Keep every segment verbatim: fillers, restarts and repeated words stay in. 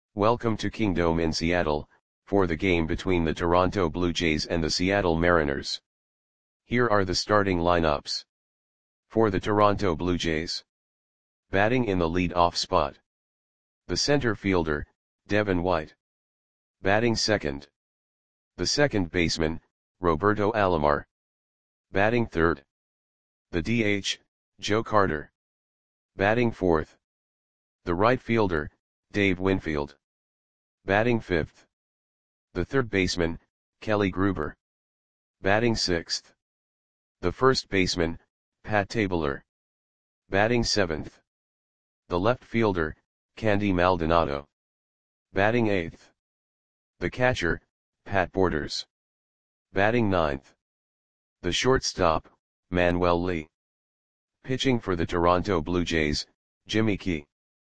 Welcome to Kingdome in Seattle, for the game between the Toronto Blue Jays and the Seattle Mariners. Here are the starting lineups. For the Toronto Blue Jays. Batting in the lead-off spot. The center fielder, Devin White. Batting second. The second baseman, Roberto Alomar. Batting third. The D H, Joe Carter. Batting fourth. The right fielder, Dave Winfield. Batting fifth. The third baseman, Kelly Gruber. Batting sixth. The first baseman, Pat Tabler. Batting seventh. The left fielder, Candy Maldonado. Batting eighth. The catcher, Pat Borders. Batting ninth. The shortstop, Manuel Lee. Pitching for the Toronto Blue Jays, Jimmy Key.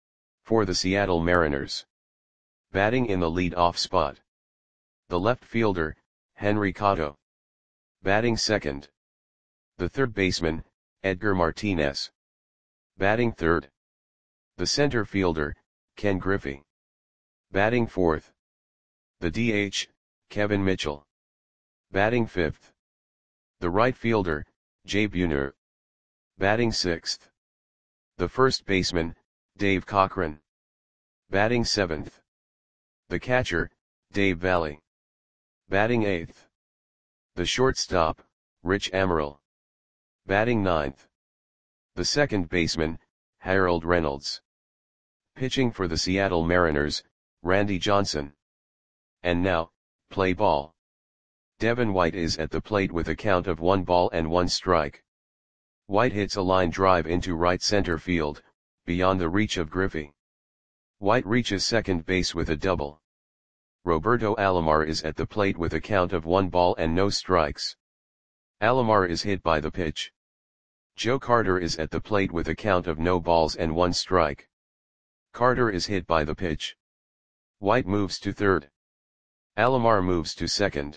For the Seattle Mariners. Batting in the lead-off spot. The left fielder, Henry Cotto. Batting second. The third baseman, Edgar Martinez. Batting third. The center fielder, Ken Griffey. Batting fourth. The D H, Kevin Mitchell. Batting fifth. The right fielder, Jay Buhner. Batting sixth. The first baseman, Dave Cochran. Batting seventh. The catcher, Dave Valle. Batting eighth. The shortstop, Rich Amaral. Batting ninth. The second baseman, Harold Reynolds. Pitching for the Seattle Mariners, Randy Johnson. And now, play ball. Devin White is at the plate with a count of one ball and one strike. White hits a line drive into right center field, beyond the reach of Griffey. White reaches second base with a double. Roberto Alomar is at the plate with a count of one ball and no strikes. Alomar is hit by the pitch. Joe Carter is at the plate with a count of no balls and one strike. Carter is hit by the pitch. White moves to third. Alomar moves to second.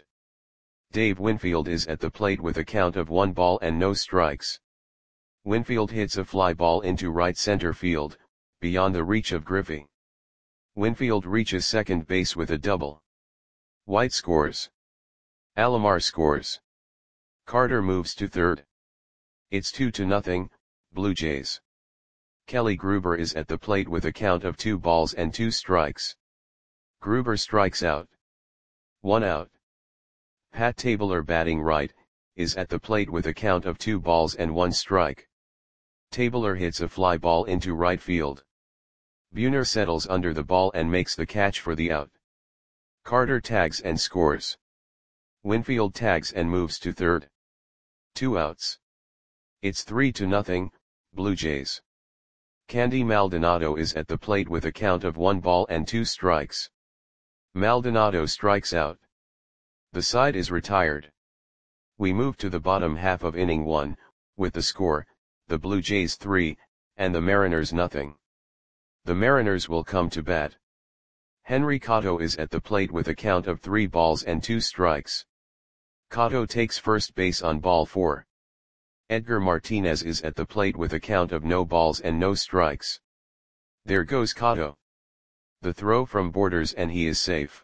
Dave Winfield is at the plate with a count of one ball and no strikes. Winfield hits a fly ball into right center field, beyond the reach of Griffey. Winfield reaches second base with a double. White scores. Alomar scores. Carter moves to third. It's two to nothing, Blue Jays. Kelly Gruber is at the plate with a count of two balls and two strikes. Gruber strikes out. One out. Pat Tabler, batting right, is at the plate with a count of two balls and one strike. Tabler hits a fly ball into right field. Buhner settles under the ball and makes the catch for the out. Carter tags and scores. Winfield tags and moves to third. Two outs. It's three to nothing, Blue Jays. Candy Maldonado is at the plate with a count of one ball and two strikes. Maldonado strikes out. The side is retired. We move to the bottom half of inning one, with the score, the Blue Jays three, and the Mariners nothing. The Mariners will come to bat. Henry Cotto is at the plate with a count of three balls and two strikes. Cotto takes first base on ball four. Edgar Martinez is at the plate with a count of no balls and no strikes. There goes Cotto. The throw from Borders and he is safe.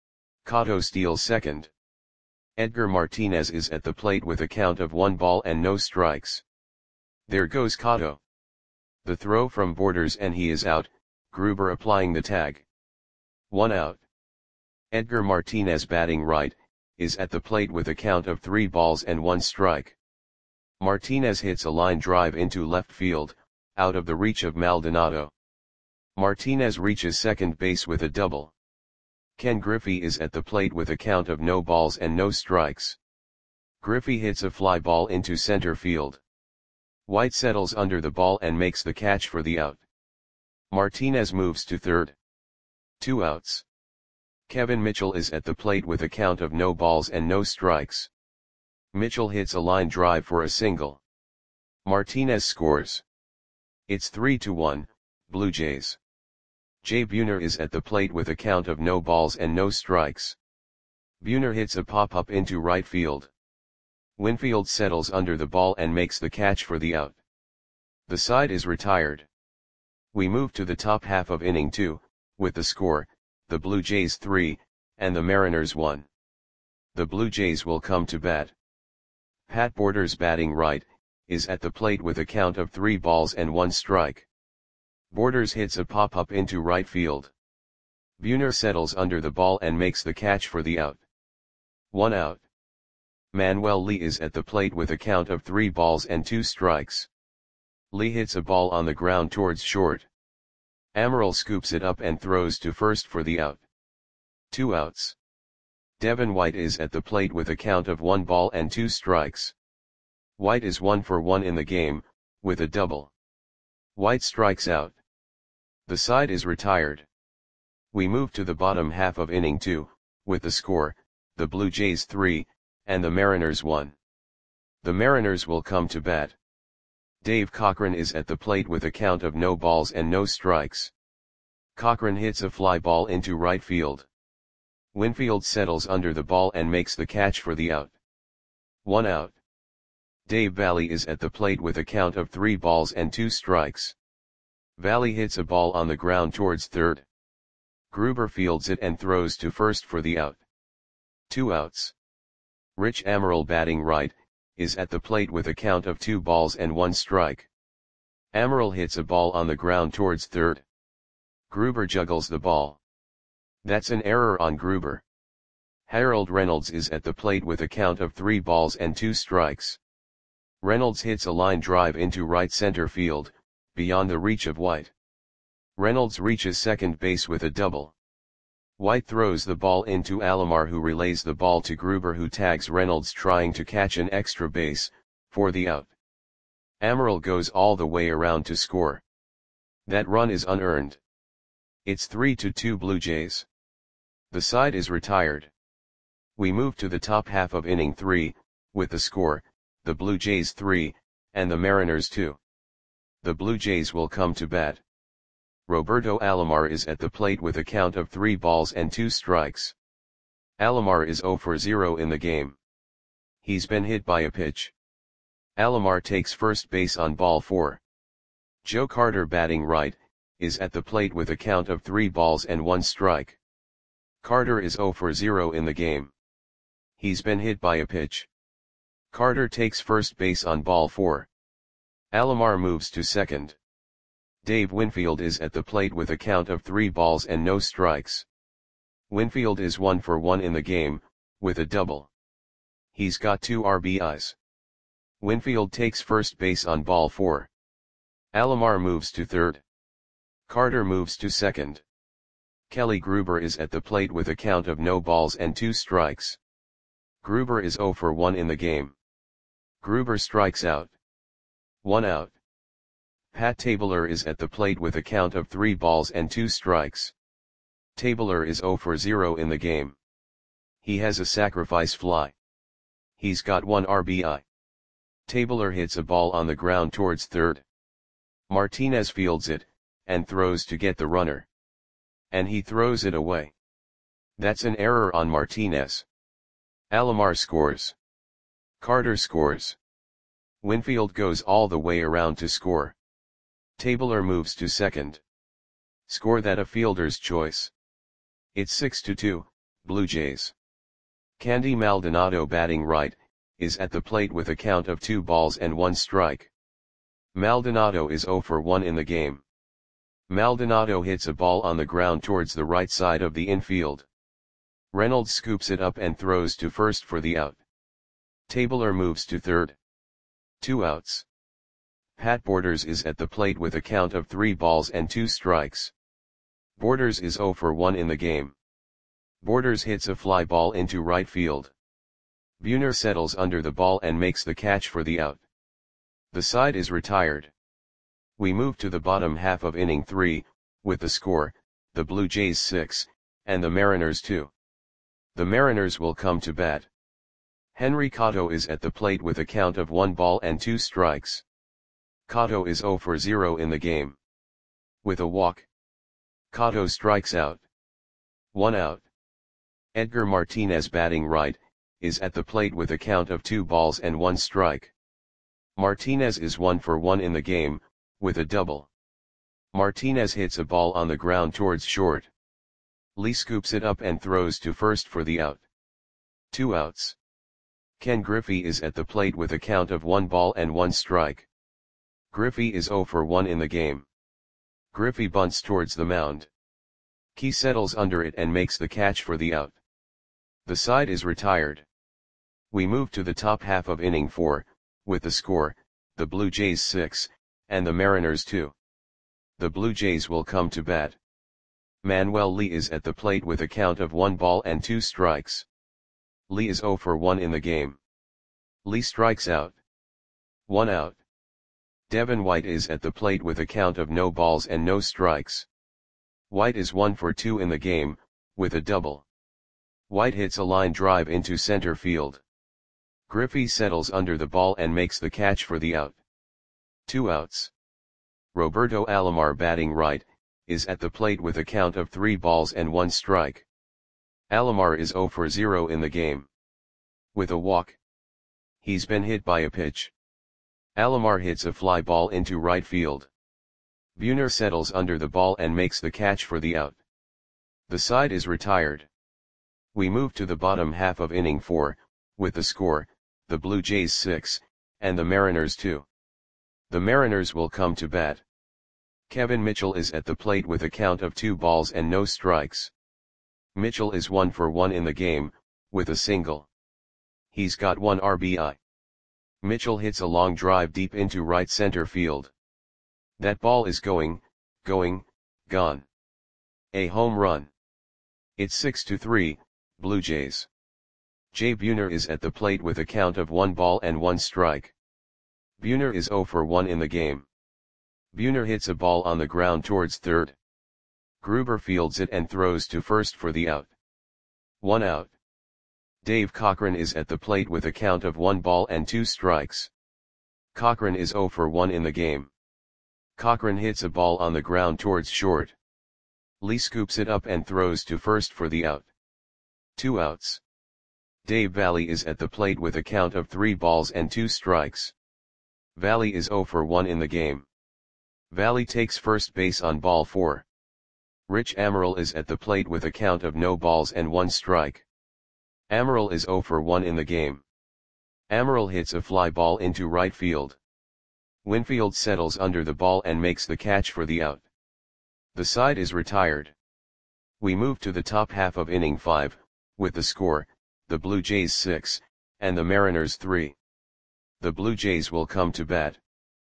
Cotto steals second. Edgar Martinez is at the plate with a count of one ball and no strikes. There goes Cotto. The throw from Borders and he is out, Gruber applying the tag. One out. Edgar Martinez, batting right, is at the plate with a count of three balls and one strike. Martinez hits a line drive into left field, out of the reach of Maldonado. Martinez reaches second base with a double. Ken Griffey is at the plate with a count of no balls and no strikes. Griffey hits a fly ball into center field. White settles under the ball and makes the catch for the out. Martinez moves to third. Two outs. Kevin Mitchell is at the plate with a count of no balls and no strikes. Mitchell hits a line drive for a single. Martinez scores. It's three to one, Blue Jays. Jay Buhner is at the plate with a count of no balls and no strikes. Buhner hits a pop-up into right field. Winfield settles under the ball and makes the catch for the out. The side is retired. We move to the top half of inning two, with the score, the Blue Jays three, and the Mariners one. The Blue Jays will come to bat. Pat Borders batting right, is at the plate with a count of three balls and one strike. Borders hits a pop-up into right field. Buhner settles under the ball and makes the catch for the out. One out. Manuel Lee is at the plate with a count of three balls and two strikes. Lee hits a ball on the ground towards short. Amaral scoops it up and throws to first for the out. Two outs. Devin White is at the plate with a count of one ball and two strikes. White is one for one in the game, with a double. White strikes out. The side is retired. We move to the bottom half of inning two, with the score, the Blue Jays three, and the Mariners one. The Mariners will come to bat. Dave Cochran is at the plate with a count of no balls and no strikes. Cochran hits a fly ball into right field. Winfield settles under the ball and makes the catch for the out. One out. Dave Valley is at the plate with a count of three balls and two strikes. Valley hits a ball on the ground towards third. Gruber fields it and throws to first for the out. Two outs. Rich Amaral batting right, is at the plate with a count of two balls and one strike. Amaral hits a ball on the ground towards third. Gruber juggles the ball. That's an error on Gruber. Harold Reynolds is at the plate with a count of three balls and two strikes. Reynolds hits a line drive into right center field, beyond the reach of White. Reynolds reaches second base with a double. White throws the ball into Alomar, who relays the ball to Gruber, who tags Reynolds trying to catch an extra base, for the out. Amaral goes all the way around to score. That run is unearned. It's three to two Blue Jays. The side is retired. We move to the top half of inning three, with the score, the Blue Jays three, and the Mariners two. The Blue Jays will come to bat. Roberto Alomar is at the plate with a count of three balls and two strikes. Alomar is zero for zero in the game. He's been hit by a pitch. Alomar takes first base on ball four. Joe Carter batting right, is at the plate with a count of three balls and one strike. Carter is zero for zero in the game. He's been hit by a pitch. Carter takes first base on ball four. Alomar moves to second. Dave Winfield is at the plate with a count of three balls and no strikes. Winfield is one for one in the game, with a double. He's got two R B Is. Winfield takes first base on ball four. Alomar moves to third. Carter moves to second. Kelly Gruber is at the plate with a count of no balls and two strikes. Gruber is zero for one in the game. Gruber strikes out. One out. Pat Tabler is at the plate with a count of three balls and two strikes. Tabler is zero for zero in the game. He has a sacrifice fly. He's got one R B I. Tabler hits a ball on the ground towards third. Martinez fields it, and throws to get the runner. And he throws it away. That's an error on Martinez. Alomar scores. Carter scores. Winfield goes all the way around to score. Tabler moves to second. Score that a fielder's choice. It's six to two, Blue Jays. Candy Maldonado batting right, is at the plate with a count of two balls and one strike. Maldonado is zero for one in the game. Maldonado hits a ball on the ground towards the right side of the infield. Reynolds scoops it up and throws to first for the out. Tabler moves to third. Two outs. Pat Borders is at the plate with a count of three balls and two strikes. Borders is zero for one in the game. Borders hits a fly ball into right field. Buhner settles under the ball and makes the catch for the out. The side is retired. We move to the bottom half of inning three, with the score, the Blue Jays six, and the Mariners two. The Mariners will come to bat. Henry Cotto is at the plate with a count of one ball and two strikes. Cotto is zero for zero in the game. With a walk. Cotto strikes out. One out. Edgar Martinez batting right, is at the plate with a count of two balls and one strike. Martinez is one for one in the game, with a double. Martinez hits a ball on the ground towards short. Lee scoops it up and throws to first for the out. Two outs. Ken Griffey is at the plate with a count of one ball and one strike. Griffey is oh for one in the game. Griffey bunts towards the mound. Key settles under it and makes the catch for the out. The side is retired. We move to the top half of inning four, with the score, the Blue Jays six, and the Mariners two. The Blue Jays will come to bat. Manuel Lee is at the plate with a count of one ball and two strikes. Lee is oh for one in the game. Lee strikes out. One out. Devin White is at the plate with a count of no balls and no strikes. White is one for two in the game, with a double. White hits a line drive into center field. Griffey settles under the ball and makes the catch for the out. Two outs. Roberto Alomar, batting right, is at the plate with a count of three balls and one strike. Alomar is oh for zero in the game. With a walk. He's been hit by a pitch. Alomar hits a fly ball into right field. Buhner settles under the ball and makes the catch for the out. The side is retired. We move to the bottom half of inning four, with the score, the Blue Jays six, and the Mariners two. The Mariners will come to bat. Kevin Mitchell is at the plate with a count of two balls and no strikes. Mitchell is one for one in the game, with a single. He's got one R B I. Mitchell hits a long drive deep into right center field. That ball is going, going, gone. A home run. It's six to three, Blue Jays. Jay Buhner is at the plate with a count of one ball and one strike. Buhner is oh for one in the game. Buhner hits a ball on the ground towards third. Gruber fields it and throws to first for the out. One out. Dave Cochran is at the plate with a count of one ball and two strikes. Cochran is oh for one in the game. Cochran hits a ball on the ground towards short. Lee scoops it up and throws to first for the out. Two outs. Dave Valley is at the plate with a count of three balls and two strikes. Valley is oh for one in the game. Valley takes first base on ball four. Rich Amaral is at the plate with a count of no balls and one strike. Amaral is oh for one in the game. Amaral hits a fly ball into right field. Winfield settles under the ball and makes the catch for the out. The side is retired. We move to the top half of inning five, with the score, the Blue Jays six, and the Mariners three. The Blue Jays will come to bat.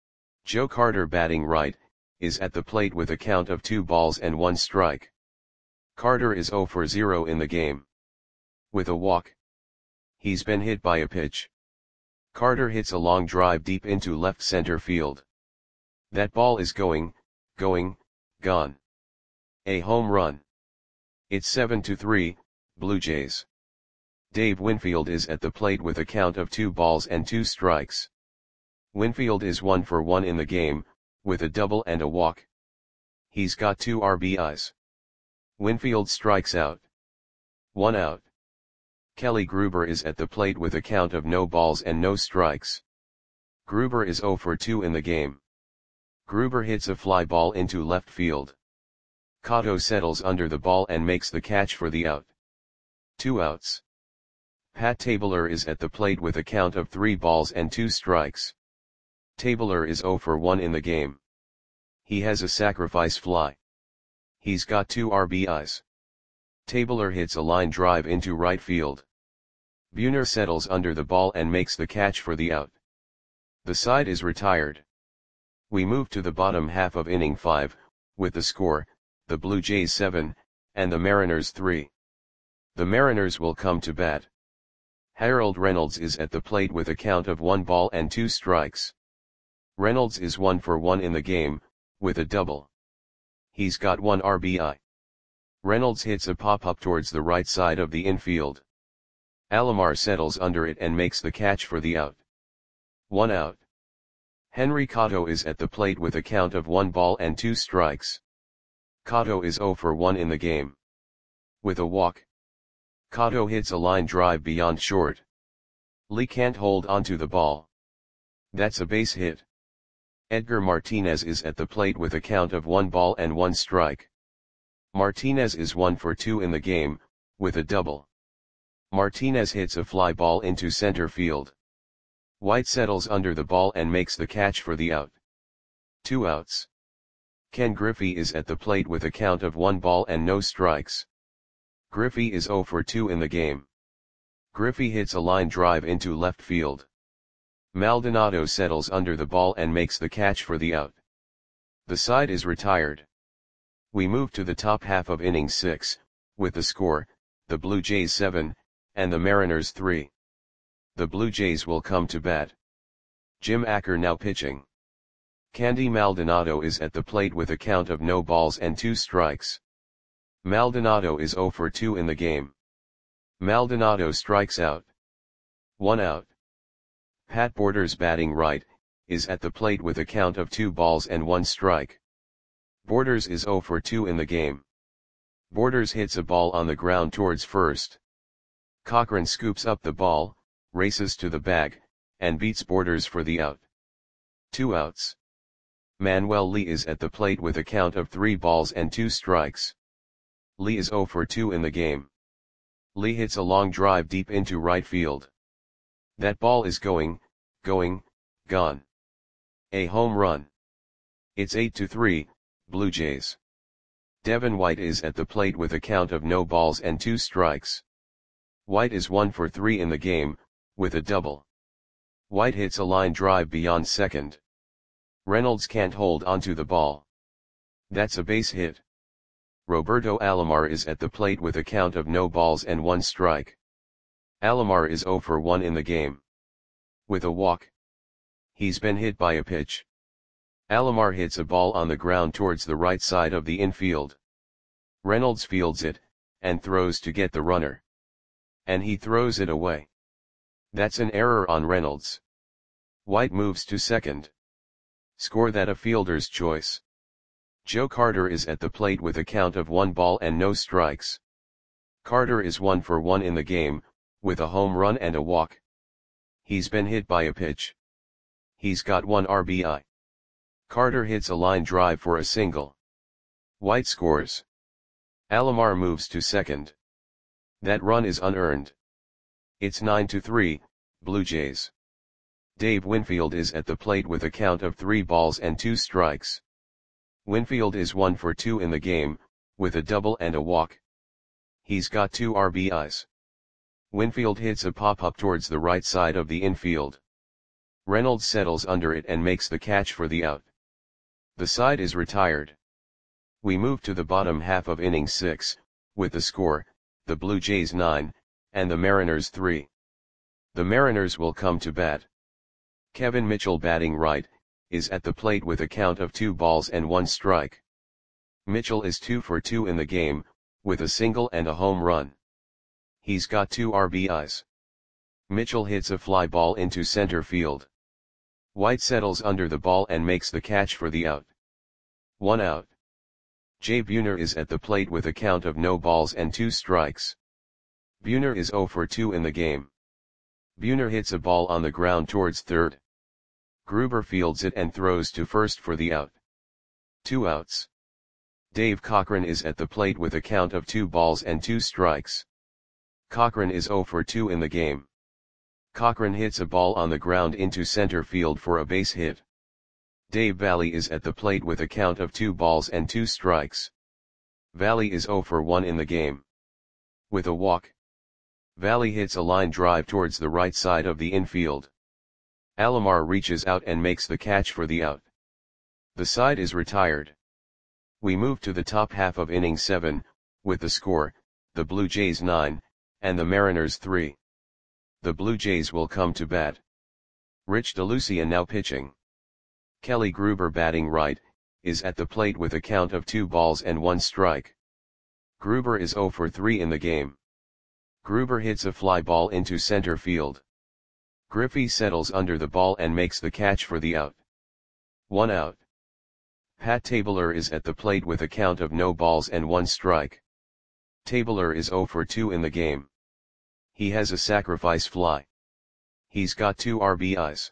Joe Carter, batting right, is at the plate with a count of two balls and one strike. Carter is oh for zero in the game. With a walk. He's been hit by a pitch. Carter hits a long drive deep into left center field. That ball is going, going, gone. A home run. It's seven to three, Blue Jays. Dave Winfield is at the plate with a count of two balls and two strikes. Winfield is one for one in the game, with a double and a walk. He's got two R B Is. Winfield strikes out. One out. Kelly Gruber is at the plate with a count of no balls and no strikes. Gruber is oh for two in the game. Gruber hits a fly ball into left field. Cotto settles under the ball and makes the catch for the out. Two outs. Pat Tabler is at the plate with a count of three balls and two strikes. Tabler is oh for one in the game. He has a sacrifice fly. He's got two R B Is. Tabler hits a line drive into right field. Buhner settles under the ball and makes the catch for the out. The side is retired. We move to the bottom half of inning five, with the score, the Blue Jays seven, and the Mariners three. The Mariners will come to bat. Harold Reynolds is at the plate with a count of one ball and two strikes. Reynolds is one for one in the game, with a double. He's got one R B I. Reynolds hits a pop-up towards the right side of the infield. Alomar settles under it and makes the catch for the out. One out. Henry Cotto is at the plate with a count of one ball and two strikes. Cotto is oh for one in the game. With a walk. Cotto hits a line drive beyond short. Lee can't hold onto the ball. That's a base hit. Edgar Martinez is at the plate with a count of one ball and one strike. Martinez is one for two in the game, with a double. Martinez hits a fly ball into center field. White settles under the ball and makes the catch for the out. Two outs. Ken Griffey is at the plate with a count of one ball and no strikes. Griffey is zero for two in the game. Griffey hits a line drive into left field. Maldonado settles under the ball and makes the catch for the out. The side is retired. We move to the top half of inning six, with the score, the Blue Jays seven, and the Mariners three. The Blue Jays will come to bat. Jim Acker now pitching. Candy Maldonado is at the plate with a count of no balls and two strikes. Maldonado is zero for two in the game. Maldonado strikes out. One out. Pat Borders batting right, is at the plate with a count of two balls and one strike. Borders is zero for two in the game. Borders hits a ball on the ground towards first. Cochran scoops up the ball, races to the bag, and beats Borders for the out. Two outs. Manuel Lee is at the plate with a count of three balls and two strikes. Lee is zero for two in the game. Lee hits a long drive deep into right field. That ball is going, going, gone. A home run. It's eight to three, Blue Jays. Devin White is at the plate with a count of no balls and two strikes. White is one for three in the game, with a double. White hits a line drive beyond second. Reynolds can't hold onto the ball. That's a base hit. Roberto Alomar is at the plate with a count of no balls and one strike. Alomar is zero for one in the game. With a walk. He's been hit by a pitch. Alomar hits a ball on the ground towards the right side of the infield. Reynolds fields it, and throws to get the runner. And he throws it away. That's an error on Reynolds. White moves to second. Score that a fielder's choice. Joe Carter is at the plate with a count of one ball and no strikes. Carter is one for one in the game, with a home run and a walk. He's been hit by a pitch. He's got one R B I. Carter hits a line drive for a single. White scores. Alomar moves to second. That run is unearned. It's nine to three, Blue Jays. Dave Winfield is at the plate with a count of three balls and two strikes. Winfield is one for two in the game, with a double and a walk. He's got two R B Is. Winfield hits a pop-up towards the right side of the infield. Reynolds settles under it and makes the catch for the out. The side is retired. We move to the bottom half of inning six, with the score, the Blue Jays nine, and the Mariners three. The Mariners will come to bat. Kevin Mitchell batting right, is at the plate with a count of two balls and one strike. Mitchell is two for two in the game, with a single and a home run. He's got two R B Is. Mitchell hits a fly ball into center field. White settles under the ball and makes the catch for the out. One out. Jay Buhner is at the plate with a count of no balls and two strikes. Buhner is zero for two in the game. Buhner hits a ball on the ground towards third. Gruber fields it and throws to first for the out. Two outs. Dave Cochran is at the plate with a count of two balls and two strikes. Cochran is zero for two in the game. Cochran hits a ball on the ground into center field for a base hit. Dave Valley is at the plate with a count of two balls and two strikes. Valley is zero for one in the game. With a walk. Valley hits a line drive towards the right side of the infield. Alomar reaches out and makes the catch for the out. The side is retired. We move to the top half of inning seven, with the score, the Blue Jays nine, and the Mariners three. The Blue Jays will come to bat. Rich DeLucia now pitching. Kelly Gruber batting right, is at the plate with a count of two balls and one strike. Gruber is zero for three in the game. Gruber hits a fly ball into center field. Griffey settles under the ball and makes the catch for the out. One out. Pat Tabler is at the plate with a count of no balls and one strike. Tabler is zero for two in the game. He has a sacrifice fly. He's got two R B Is.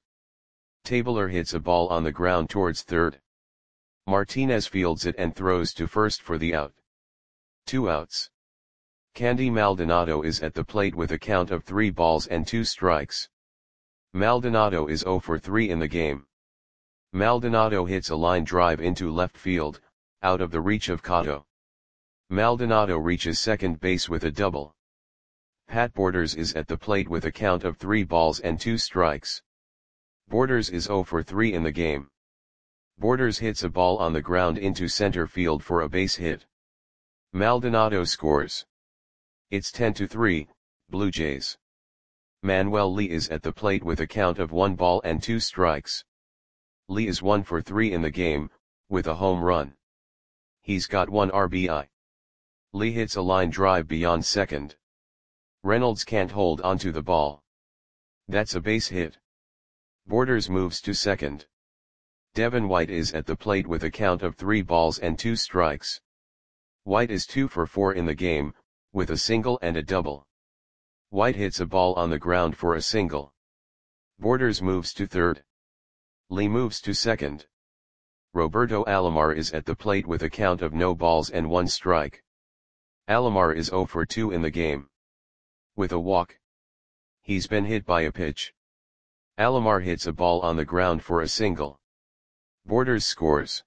Tabler hits a ball on the ground towards third. Martinez fields it and throws to first for the out. Two outs. Candy Maldonado is at the plate with a count of three balls and two strikes. Maldonado is zero for three in the game. Maldonado hits a line drive into left field, out of the reach of Cotto. Maldonado reaches second base with a double. Pat Borders is at the plate with a count of three balls and two strikes. Borders is zero for three in the game. Borders hits a ball on the ground into center field for a base hit. Maldonado scores. It's ten to three, Blue Jays. Manuel Lee is at the plate with a count of one ball and two strikes. Lee is one for three in the game, with a home run. He's got one R B I. Lee hits a line drive beyond second. Reynolds can't hold onto the ball. That's a base hit. Borders moves to second. Devin White is at the plate with a count of three balls and two strikes. White is two for four in the game, with a single and a double. White hits a ball on the ground for a single. Borders moves to third. Lee moves to second. Roberto Alomar is at the plate with a count of no balls and one strike. Alomar is zero for two in the game. With a walk. He's been hit by a pitch. Alomar hits a ball on the ground for a single. Borders scores.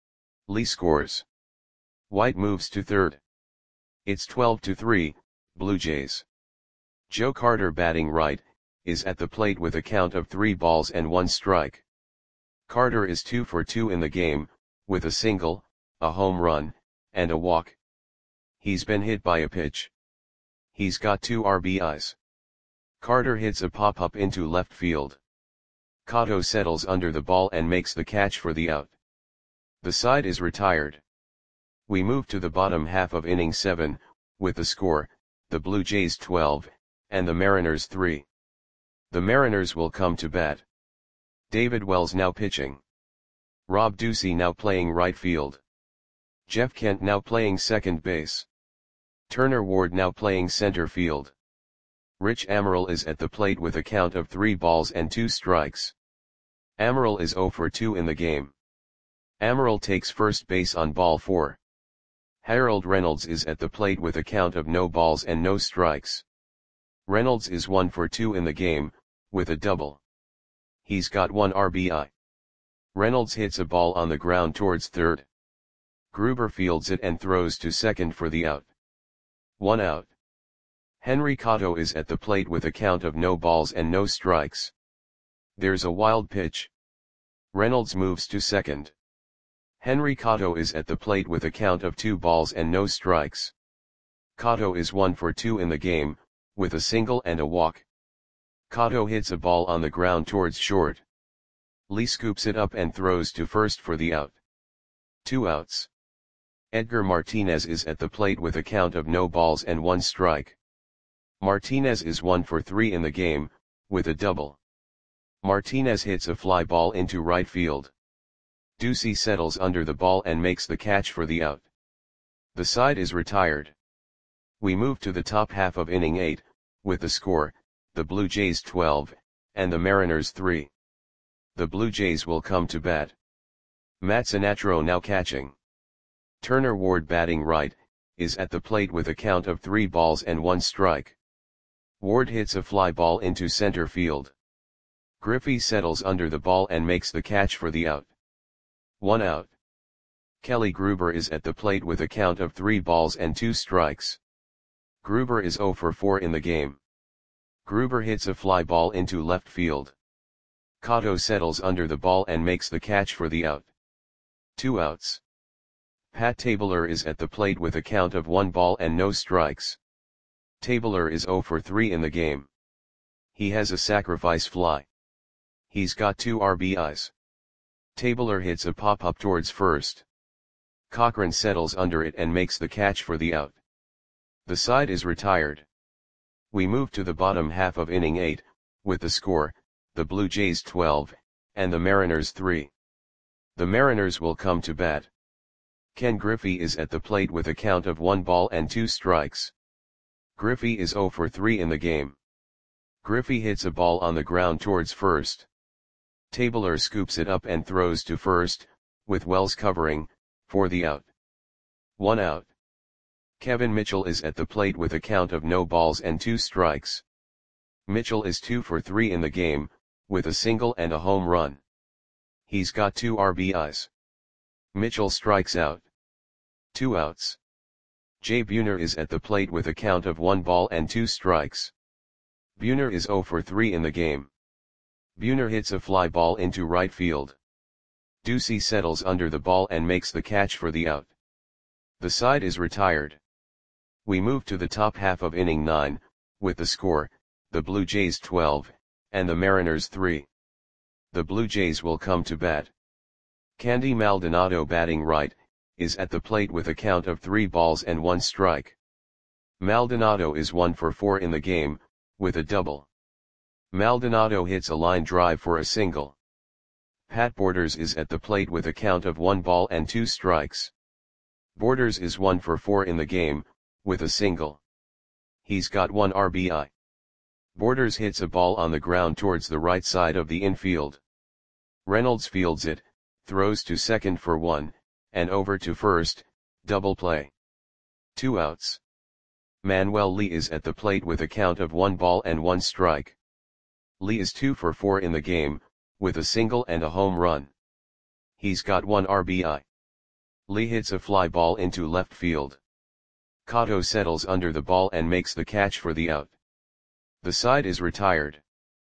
Lee scores. White moves to third. It's twelve to three, Blue Jays. Joe Carter, batting right, is at the plate with a count of three balls and one strike. Carter is two for two in the game, with a single, a home run, and a walk. He's been hit by a pitch. He's got two R B Is. Carter hits a pop-up into left field. Cotto settles under the ball and makes the catch for the out. The side is retired. We move to the bottom half of inning seven, with the score, the Blue Jays twelve, and the Mariners three. The Mariners will come to bat. David Wells now pitching. Rob Ducey now playing right field. Jeff Kent now playing second base. Turner Ward now playing center field. Rich Amaral is at the plate with a count of three balls and two strikes. Amaral is zero for two in the game. Amaral takes first base on ball four. Harold Reynolds is at the plate with a count of no balls and no strikes. Reynolds is one for two in the game, with a double. He's got one R B I. Reynolds hits a ball on the ground towards third. Gruber fields it and throws to second for the out. One out. Henry Cotto is at the plate with a count of no balls and no strikes. There's a wild pitch. Reynolds moves to second. Henry Cotto is at the plate with a count of two balls and no strikes. Cotto is one for two in the game, with a single and a walk. Cotto hits a ball on the ground towards short. Lee scoops it up and throws to first for the out. Two outs. Edgar Martinez is at the plate with a count of no balls and one strike. Martinez is one for three in the game, with a double. Martinez hits a fly ball into right field. Ducey settles under the ball and makes the catch for the out. The side is retired. We move to the top half of inning eight, with the score, the Blue Jays twelve, and the Mariners three. The Blue Jays will come to bat. Matt Sinatro now catching. Turner Ward, batting right, is at the plate with a count of three balls and one strike. Ward hits a fly ball into center field. Griffey settles under the ball and makes the catch for the out. One out. Kelly Gruber is at the plate with a count of three balls and two strikes. Gruber is zero for four in the game. Gruber hits a fly ball into left field. Cotto settles under the ball and makes the catch for the out. Two outs. Pat Tabler is at the plate with a count of one ball and no strikes. Tabler is zero for three in the game. He has a sacrifice fly. He's got two R B Is. Tabler hits a pop-up towards first. Cochran settles under it and makes the catch for the out. The side is retired. We move to the bottom half of inning eight, with the score, the Blue Jays twelve, and the Mariners three. The Mariners will come to bat. Ken Griffey is at the plate with a count of one ball and two strikes. Griffey is zero for three in the game. Griffey hits a ball on the ground towards first. Tabler scoops it up and throws to first, with Wells covering, for the out. One out. Kevin Mitchell is at the plate with a count of no balls and two strikes. Mitchell is two for three in the game, with a single and a home run. He's got two R B Is. Mitchell strikes out. Two outs. Jay Buhner is at the plate with a count of one ball and two strikes. Buhner is zero for three in the game. Buhner hits a fly ball into right field. Ducey settles under the ball and makes the catch for the out. The side is retired. We move to the top half of inning nine, with the score, the Blue Jays twelve, and the Mariners three. The Blue Jays will come to bat. Candy Maldonado, batting right, is at the plate with a count of three balls and one strike. Maldonado is one for four in the game, with a double. Maldonado hits a line drive for a single. Pat Borders is at the plate with a count of one ball and two strikes. Borders is one for four in the game, with a single. He's got one R B I. Borders hits a ball on the ground towards the right side of the infield. Reynolds fields it, throws to second for one, and over to first, double play. Two outs. Manuel Lee is at the plate with a count of one ball and one strike. Lee is two for four in the game, with a single and a home run. He's got one R B I. Lee hits a fly ball into left field. Cotto settles under the ball and makes the catch for the out. The side is retired.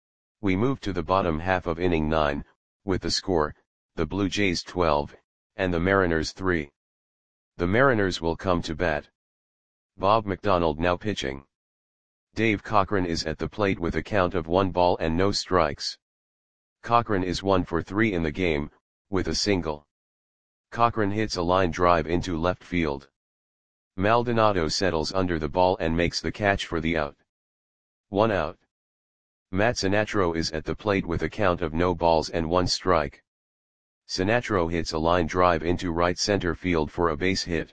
We move to the bottom half of inning nine, with the score, the Blue Jays twelve, and the Mariners three. The Mariners will come to bat. Bob McDonald now pitching. Dave Cochran is at the plate with a count of one ball and no strikes. Cochran is one for three in the game, with a single. Cochran hits a line drive into left field. Maldonado settles under the ball and makes the catch for the out. One out. Matt Sinatro is at the plate with a count of no balls and one strike. Sinatro hits a line drive into right center field for a base hit.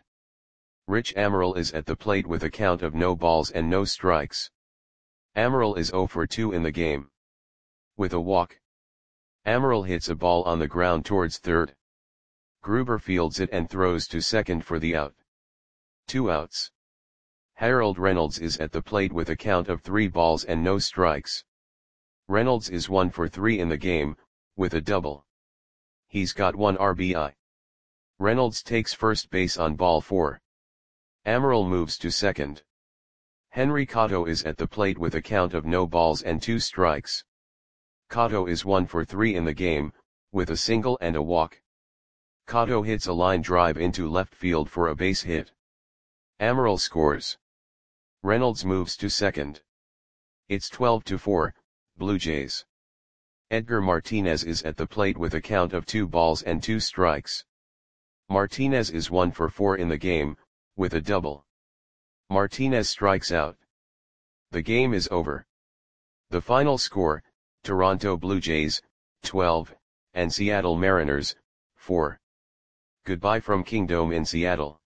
Rich Amaral is at the plate with a count of no balls and no strikes. Amaral is zero for two in the game. With a walk. Amaral hits a ball on the ground towards third. Gruber fields it and throws to second for the out. Two outs. Harold Reynolds is at the plate with a count of three balls and no strikes. Reynolds is one for three in the game, with a double. He's got one R B I. Reynolds takes first base on ball four. Amaral moves to second. Henry Cotto is at the plate with a count of no balls and two strikes. Cotto is one for three in the game, with a single and a walk. Cotto hits a line drive into left field for a base hit. Amaral scores. Reynolds moves to second. It's twelve to four, Blue Jays. Edgar Martinez is at the plate with a count of two balls and two strikes. Martinez is one for four in the game, with a double. Martinez strikes out. The game is over. The final score, Toronto Blue Jays, twelve, and Seattle Mariners, four. Goodbye from Kingdome in Seattle.